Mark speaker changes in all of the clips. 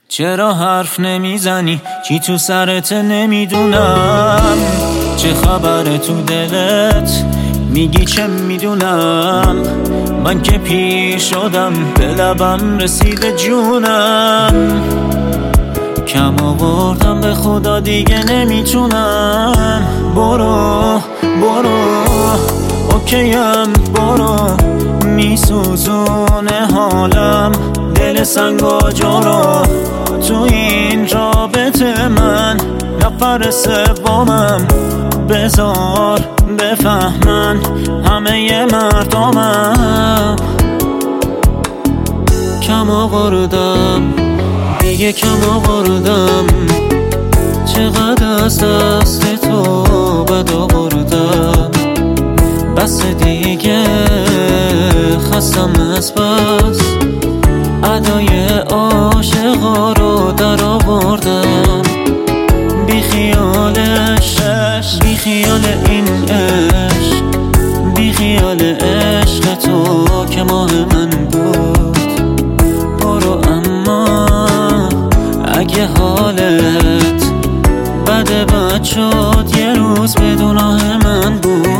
Speaker 1: چرا حرف نمیزنی؟ چی تو سرت نمیدونم؟ چه خبره تو دلت؟ میگی چه میدونم؟ من که پیر شدم، به لبم رسیده جونم. کم آوردم به خدا دیگه نمیتونم. برو اوکیم، برو. میسوزونه حالم، دل سنگا جارو. تو این رابطه من نفر سومم. بذار بفهمن همه مردمم. کم آوردم دیگه، کم آوردم. چقدر از دست تو بد آوردم. بس دیگه خستم از بس. ادای عاشقا رو در آوردم. بی خیالش، بی خیال این عشق، بی خیال عشق تو که ماه من بود. برو اما اگه حالت بد شد، یه روز بدون آه من بود.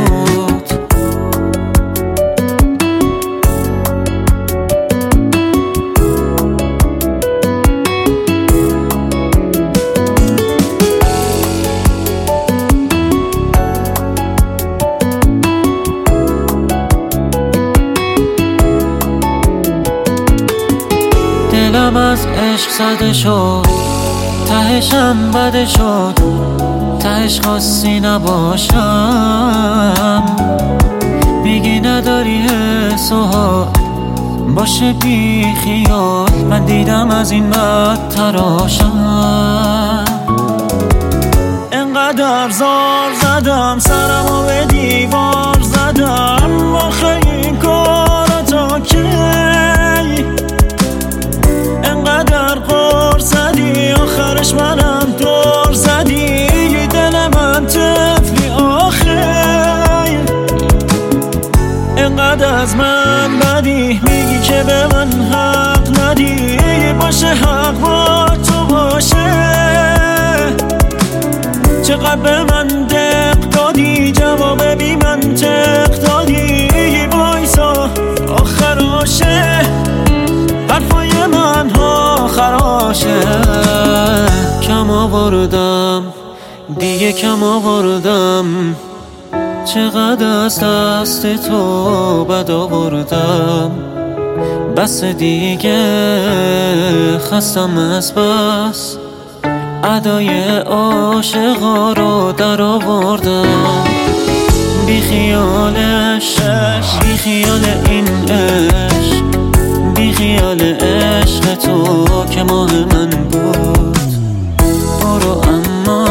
Speaker 1: دلم از عشق زده شد، تهشم بده شد. تهش خواستی نباشم. میگی نداری حس و حال، باشه بی خیال. من دیدم از این بد تراشم. انقدر زار زدم، سرمو به دیوار زدم. آخه این کارا تا کی؟ انقدر قر زدی، آخرش منم دور زدی. دل من طفلی آخر. انقدر از من بدی، میگی که به من حق ندی. باشه حق با تو باشه. چقدر به من دق دادی، جواب بی منطق دادی. وایسا آخراشه، حرفای من ها خراشه. کم آوردم دیگه، کم آوردم. چقدر از دست تو بد آوردم. بس دیگه خستم از بس. ادای عاشقا رو در آوردم. بی خیالش، بی خیال این عشق، بی خیال عشق تو که ماه من بود. برو اما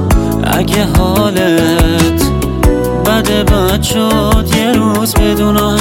Speaker 1: اگه حالت بد شد، یه روز بدون